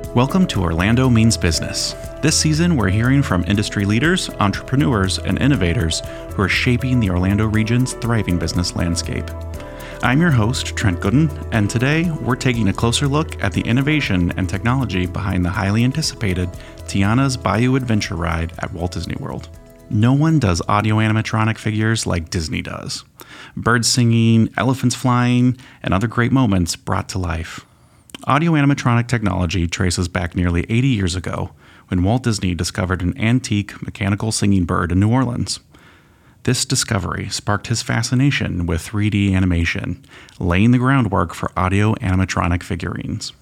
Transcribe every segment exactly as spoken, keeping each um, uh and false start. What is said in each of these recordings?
Welcome to Orlando Means Business. This season, we're hearing from industry leaders, entrepreneurs, and innovators who are shaping the Orlando region's thriving business landscape. I'm your host, Trent Gooden, and today we're taking a closer look at the innovation and technology behind the highly anticipated Tiana's Bayou Adventure ride at Walt Disney World. No one does audio animatronic figures like Disney does. Birds singing, elephants flying, and other great moments brought to life. Audio animatronic technology traces back nearly eighty years ago when Walt Disney discovered an antique mechanical singing bird in New Orleans. This discovery sparked his fascination with three D animation, laying the groundwork for audio animatronic figurines.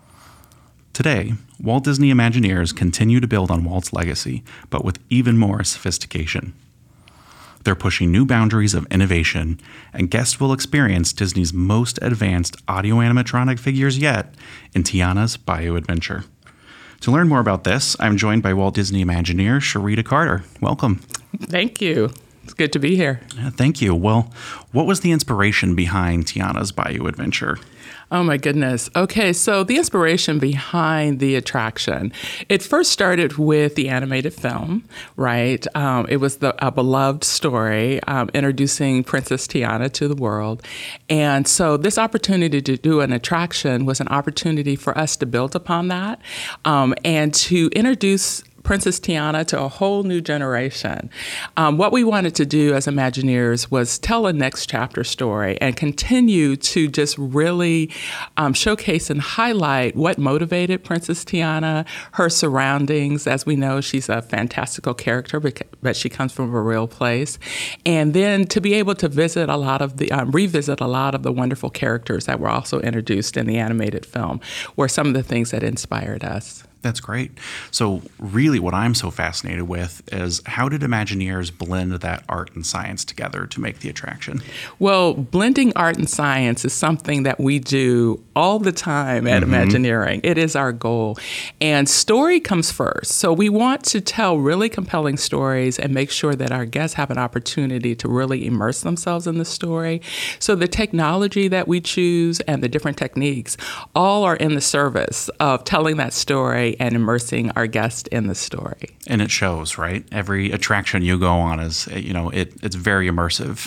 Today, Walt Disney Imagineers continue to build on Walt's legacy, but with even more sophistication. They're pushing new boundaries of innovation, and guests will experience Disney's most advanced audio animatronic figures yet in Tiana's Bayou Adventure. To learn more about this, I'm joined by Walt Disney Imagineer Sharita Carter. Welcome. Thank you. It's good to be here. Yeah, thank you. Well, what was the inspiration behind Tiana's Bayou Adventure? Oh, my goodness. Okay, so the inspiration behind the attraction, it first started with the animated film, right? Um, it was the, a beloved story um, introducing Princess Tiana to the world. And so this opportunity to do an attraction was an opportunity for us to build upon that um, and to introduce Princess Tiana to a whole new generation. Um, what we wanted to do as Imagineers was tell a next chapter story and continue to just really um, showcase and highlight what motivated Princess Tiana, her surroundings. As we know, she's a fantastical character, but she comes from a real place. And then to be able to visit a lot of the, um, revisit a lot of the wonderful characters that were also introduced in the animated film were some of the things that inspired us. That's great. So really what I'm so fascinated with is how did Imagineers blend that art and science together to make the attraction? Well, blending art and science is something that we do all the time at mm-hmm. Imagineering. It is our goal. And story comes first. So we want to tell really compelling stories and make sure that our guests have an opportunity to really immerse themselves in the story. So the technology that we choose and the different techniques all are in the service of telling that story and immersing our guest in the story. And it shows, right? Every attraction you go on is, you know, it, it's very immersive.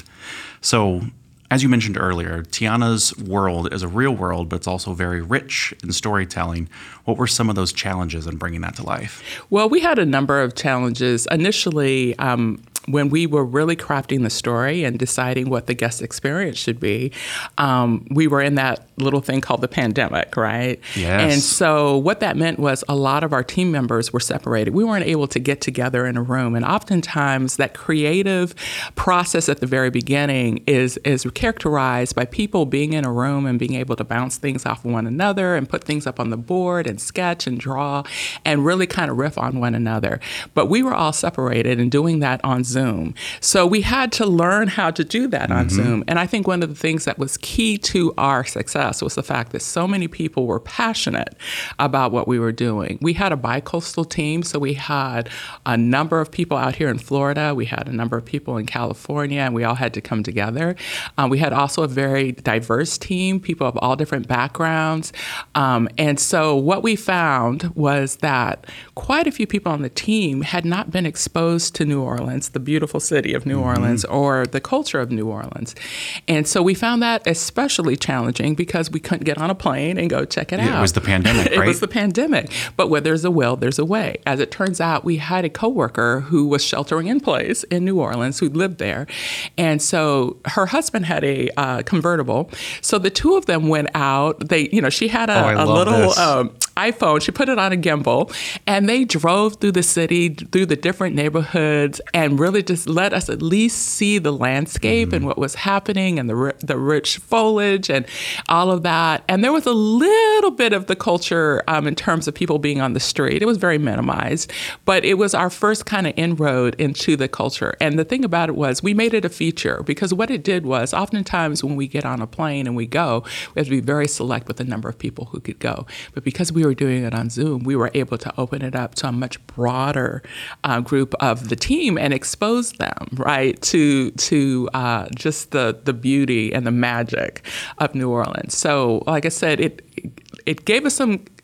So as you mentioned earlier, Tiana's world is a real world, but it's also very rich in storytelling. What were some of those challenges in bringing that to life? Well, we had a number of challenges. Initially, um, when we were really crafting the story and deciding what the guest experience should be, um, we were in that little thing called the pandemic, right? Yes. And so what that meant was a lot of our team members were separated. We weren't able to get together in a room. And oftentimes that creative process at the very beginning is, is characterized by people being in a room and being able to bounce things off of one another and put things up on the board and sketch and draw and really kind of riff on one another. But we were all separated and doing that on Zoom. Zoom. So we had to learn how to do that on mm-hmm. Zoom. And I think one of the things that was key to our success was the fact that so many people were passionate about what we were doing. We had a bi-coastal team, so we had a number of people out here in Florida. We had a number of people in California, and we all had to come together. Um, we had also a very diverse team, people of all different backgrounds. Um, and so what we found was that quite a few people on the team had not been exposed to New Orleans, the beautiful city of New mm-hmm. Orleans, or the culture of New Orleans. And so we found that especially challenging because we couldn't get on a plane and go check it yeah, out. It was the pandemic, right? It was the pandemic. But where there's a will, there's a way. As it turns out, we had a coworker who was sheltering in place in New Orleans who lived there. And so her husband had a uh, convertible. So the two of them went out. They, you know, she had a, oh, a little um, iPhone. She put it on a gimbal, and they drove through the city, through the different neighborhoods, and really just let us at least see the landscape mm-hmm. and what was happening and the the rich foliage and all of that. And there was a little bit of the culture um, in terms of people being on the street. It was very minimized, but it was our first kind of inroad into the culture. And the thing about it was we made it a feature because what it did was oftentimes when we get on a plane and we go, we have to be very select with the number of people who could go. But because we were doing it on Zoom, we were able to open it up to a much broader uh, group of the team and expose them, right, to to uh, just the, the beauty and the magic of New Orleans. So, like I said, it it gave us some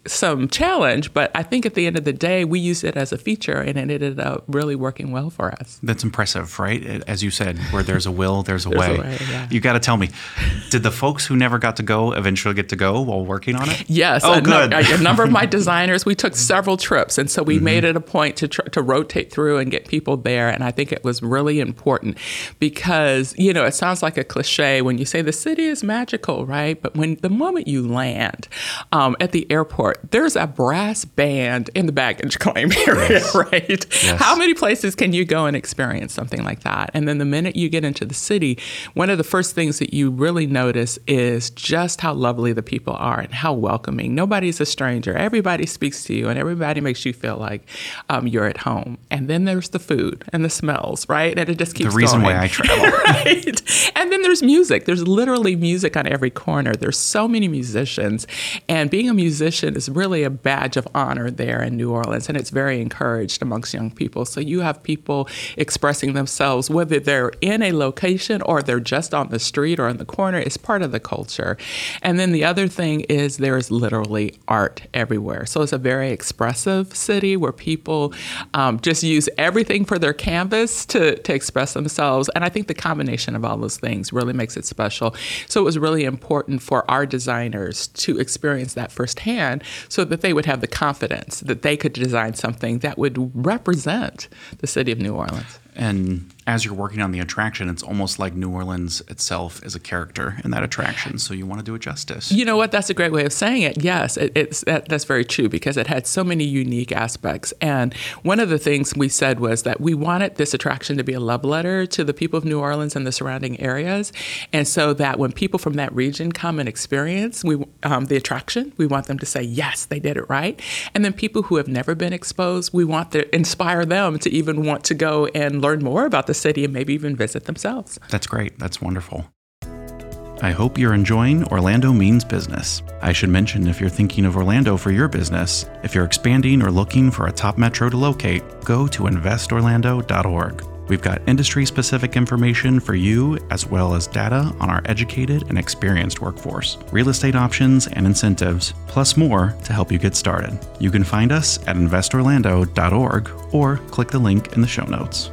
some challenge, but I think at the end of the day, we used it as a feature and it ended up really working well for us. That's impressive, right? As you said, where there's a will, there's a there's way. A way yeah. You got to tell me, did the folks who never got to go eventually get to go while working on it? Yes. Oh, a, good. No, a number of my designers, we took several trips. And so we mm-hmm. made it a point to tr- to rotate through and get people there. And I think it was really important because, you know, it sounds like a cliche when you say the city is magical, right? But when the moment you land um, at the airport, there's a brass band in the baggage claim area, yes. right? Yes. How many places can you go and experience something like that? And then the minute you get into the city, one of the first things that you really notice is just how lovely the people are and how welcoming. Nobody's a stranger. Everybody speaks to you and everybody makes you feel like um, you're at home. And then there's the food and the smells, right? And it just keeps going. The reason going. why I travel. Right? And then there's music. There's literally music on every corner. There's so many musicians. And being a musician is really a badge of honor there in New Orleans. And it's very encouraged amongst young people. So you have people expressing themselves, whether they're in a location or they're just on the street or in the corner. It's part of the culture. And then the other thing is there's literally art everywhere. So it's a very expressive city where people um, just use everything for their canvas to, to express themselves. And I think the combination of all those things really makes it special. So it was really important for our designers to experience that firsthand so that they would have the confidence that they could design something that would represent the city of New Orleans. And as you're working on the attraction, it's almost like New Orleans itself is a character in that attraction. So you want to do it justice. You know what? That's a great way of saying it. Yes, it, it's that, that's very true because it had so many unique aspects. And one of the things we said was that we wanted this attraction to be a love letter to the people of New Orleans and the surrounding areas. And so that when people from that region come and experience we um, the attraction, we want them to say, yes, they did it right. And then people who have never been exposed, we want to inspire them to even want to go and learn more about the city and maybe even visit themselves. That's great. That's wonderful. I hope you're enjoying Orlando Means Business. I should mention if you're thinking of Orlando for your business, if you're expanding or looking for a top metro to locate, go to invest orlando dot org. We've got industry-specific information for you as well as data on our educated and experienced workforce, real estate options and incentives, plus more to help you get started. You can find us at invest orlando dot org or click the link in the show notes.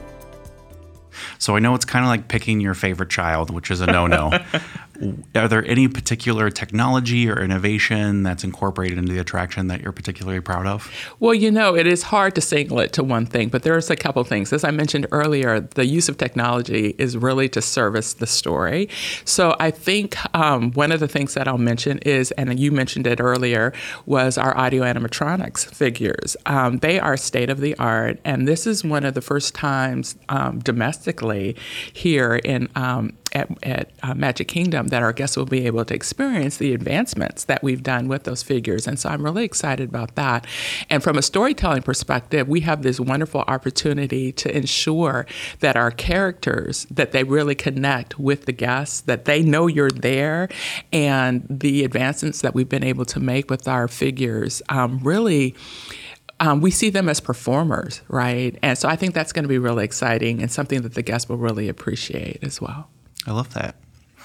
So I know it's kind of like picking your favorite child, which is a no-no. Are there any particular technology or innovation that's incorporated into the attraction that you're particularly proud of? Well, you know, it is hard to single it to one thing, but there's a couple things. As I mentioned earlier, the use of technology is really to service the story. So I think um, one of the things that I'll mention is, and you mentioned it earlier, was our audio animatronics figures. Um, they are state-of-the-art, and this is one of the first times um, domestically here in um, at, at uh, Magic Kingdom that our guests will be able to experience the advancements that we've done with those figures. And so I'm really excited about that. And from a storytelling perspective, we have this wonderful opportunity to ensure that our characters, that they really connect with the guests, that they know you're there, and the advancements that we've been able to make with our figures um, really Um, we see them as performers, right? And so I think that's going to be really exciting and something that the guests will really appreciate as well. I love that.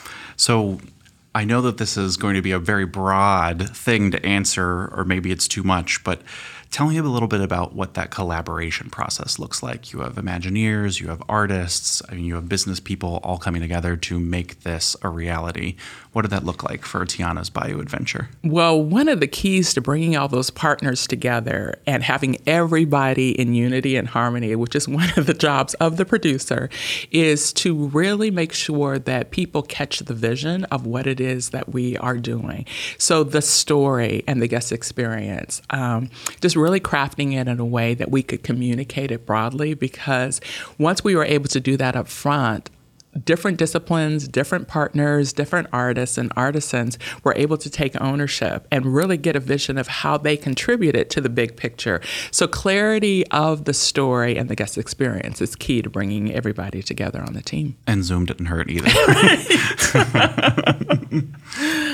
So I know that this is going to be a very broad thing to answer, or maybe it's too much, but tell me a little bit about what that collaboration process looks like. You have Imagineers, you have artists, I mean, you have business people all coming together to make this a reality. What did that look like for Tiana's Bayou Adventure? Well, one of the keys to bringing all those partners together and having everybody in unity and harmony, which is one of the jobs of the producer, is to really make sure that people catch the vision of what it is that we are doing. So the story and the guest experience, um, just really crafting it in a way that we could communicate it broadly, because once we were able to do that up front, different disciplines, different partners, different artists and artisans were able to take ownership and really get a vision of how they contributed to the big picture. So clarity of the story and the guest experience is key to bringing everybody together on the team. And Zoom didn't hurt either.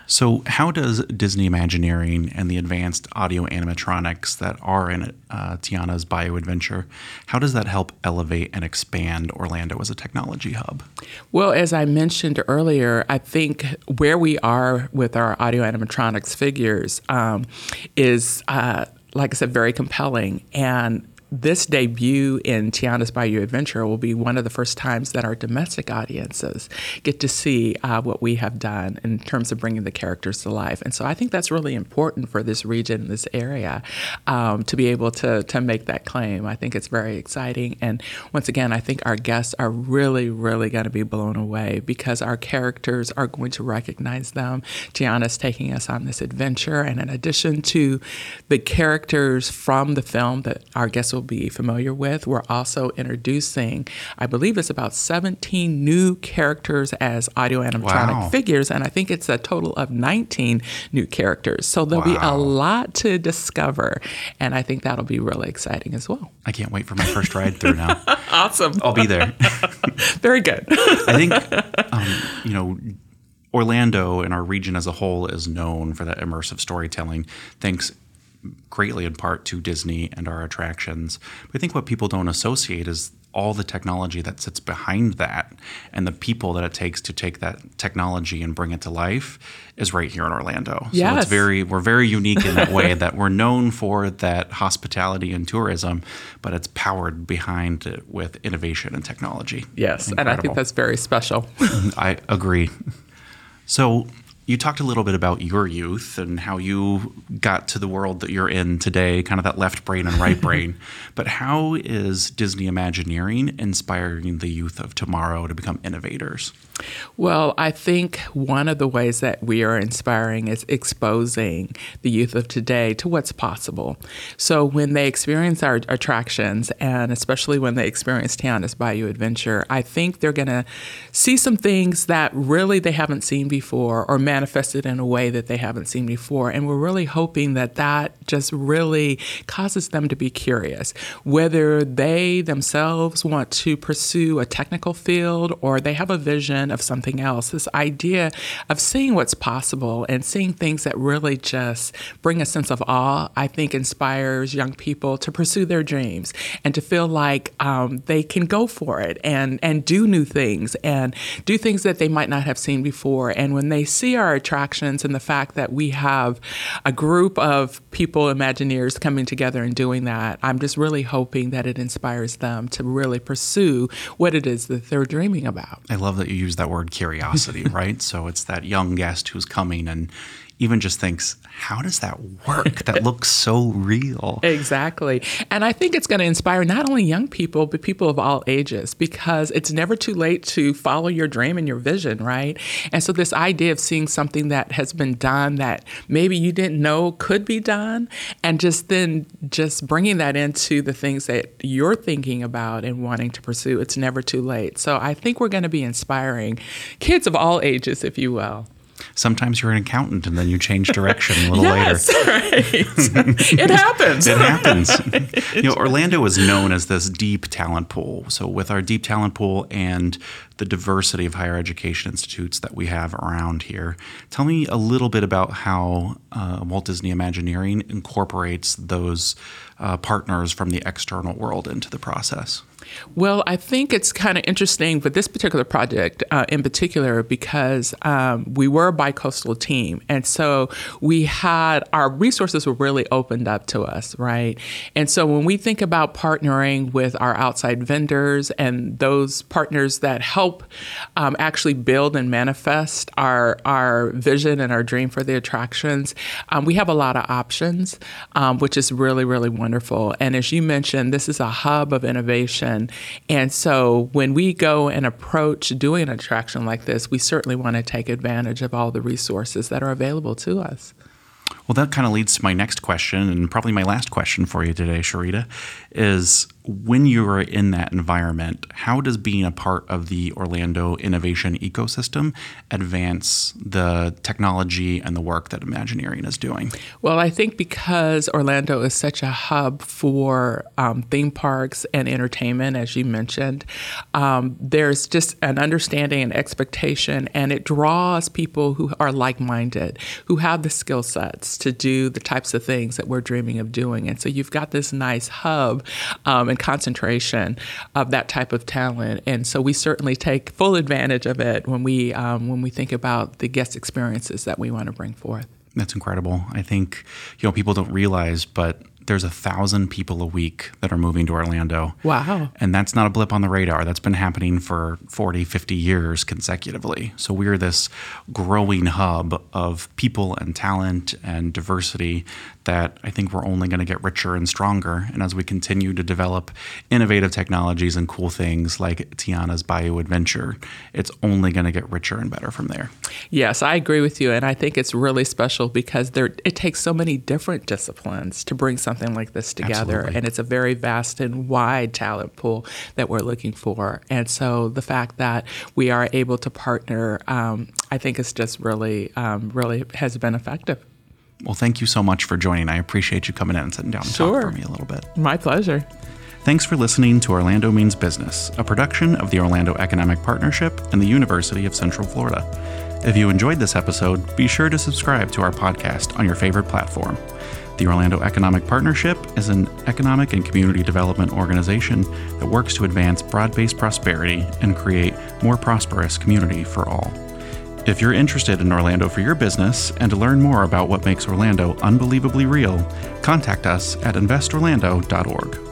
So how does Disney Imagineering and the advanced audio animatronics that are in uh, Tiana's Bayou Adventure, how does that help elevate and expand Orlando as a technology hub? Well, as I mentioned earlier, I think where we are with our audio animatronics figures um, is, uh, like I said, very compelling. And this debut in Tiana's Bayou Adventure will be one of the first times that our domestic audiences get to see uh, what we have done in terms of bringing the characters to life. And so I think that's really important for this region, this area, um, to be able to, to make that claim. I think it's very exciting. And once again, I think our guests are really, really going to be blown away because our characters are going to recognize them. Tiana's taking us on this adventure. And in addition to the characters from the film that our guests will be familiar with, we're also introducing, I believe it's about seventeen new characters as audio animatronic wow. figures, and I think it's a total of nineteen new characters. So there'll wow. be a lot to discover, and I think that'll be really exciting as well. I can't wait for my first ride through now. Awesome. I'll be there. Very good. I think, um, you know, Orlando and our region as a whole is known for that immersive storytelling, thanks greatly in part to Disney and our attractions. But I think what people don't associate is all the technology that sits behind that and the people that it takes to take that technology and bring it to life is right here in Orlando. Yes. So it's very, we're very unique in that way that we're known for that hospitality and tourism, but it's powered behind it with innovation and technology. Yes, Incredible. and I think that's very special. I agree. So you talked a little bit about your youth and how you got to the world that you're in today, kind of that left brain and right brain. But how is Disney Imagineering inspiring the youth of tomorrow to become innovators? Well, I think one of the ways that we are inspiring is exposing the youth of today to what's possible. So when they experience our attractions, and especially when they experience Tiana's Bayou Adventure, I think they're going to see some things that really they haven't seen before or manifested in a way that they haven't seen before. And we're really hoping that that just really causes them to be curious, whether they themselves want to pursue a technical field or they have a vision of something else. This idea of seeing what's possible and seeing things that really just bring a sense of awe, I think inspires young people to pursue their dreams and to feel like um, they can go for it and, and do new things and do things that they might not have seen before. And when they see our attractions and the fact that we have a group of people, Imagineers, coming together and doing that, I'm just really hoping that it inspires them to really pursue what it is that they're dreaming about. I love that you use that word curiosity, right? So it's that young guest who's coming and even just thinks, how does that work? That looks so real. Exactly. And I think it's going to inspire not only young people, but people of all ages, because it's never too late to follow your dream and your vision, right? And so this idea of seeing something that has been done that maybe you didn't know could be done, and just then just bringing that into the things that you're thinking about and wanting to pursue, it's never too late. So I think we're going to be inspiring kids of all ages, if you will. Sometimes you're an accountant and then you change direction a little yes, later. Right. It happens. It happens. You know, Orlando is known as this deep talent pool. So with our deep talent pool and the diversity of higher education institutes that we have around here, tell me a little bit about how uh, Walt Disney Imagineering incorporates those uh, partners from the external world into the process. Well, I think it's kind of interesting for this particular project uh, in particular because um, we were a bi-coastal team. And so we had, our resources were really opened up to us, right? And so when we think about partnering with our outside vendors and those partners that help um, actually build and manifest our, our vision and our dream for the attractions, um, we have a lot of options, um, which is really, really wonderful. And as you mentioned, this is a hub of innovation. And so when we go and approach doing an attraction like this, we certainly want to take advantage of all the resources that are available to us. Well, that kind of leads to my next question, and probably my last question for you today, Sharita, is when you're in that environment, how does being a part of the Orlando innovation ecosystem advance the technology and the work that Imagineering is doing? Well, I think because Orlando is such a hub for um, theme parks and entertainment, as you mentioned, um, there's just an understanding and expectation, and it draws people who are like-minded, who have the skill sets to do the types of things that we're dreaming of doing. And so you've got this nice hub um, and concentration of that type of talent. And so we certainly take full advantage of it when we um, when we think about the guest experiences that we want to bring forth. That's incredible. I think, you know, people don't realize, but there's a thousand people a week that are moving to Orlando. Wow. And that's not a blip on the radar. That's been happening for forty, fifty years consecutively. So we're this growing hub of people and talent and diversity that I think we're only going to get richer and stronger. And as we continue to develop innovative technologies and cool things like Tiana's Bayou Adventure, it's only going to get richer and better from there. Yes, I agree with you. And I think it's really special because there it takes so many different disciplines to bring something like this together. Absolutely. And it's a very vast and wide talent pool that we're looking for. And so the fact that we are able to partner, um, I think is just really, um, really has been effective. Well, thank you so much for joining. I appreciate you coming in and sitting down and Sure. talking for me a little bit. My pleasure. Thanks for listening to Orlando Means Business, a production of the Orlando Economic Partnership and the University of Central Florida. If you enjoyed this episode, be sure to subscribe to our podcast on your favorite platform. The Orlando Economic Partnership is an economic and community development organization that works to advance broad-based prosperity and create more prosperous community for all. If you're interested in Orlando for your business and to learn more about what makes Orlando unbelievably real, contact us at invest orlando dot org.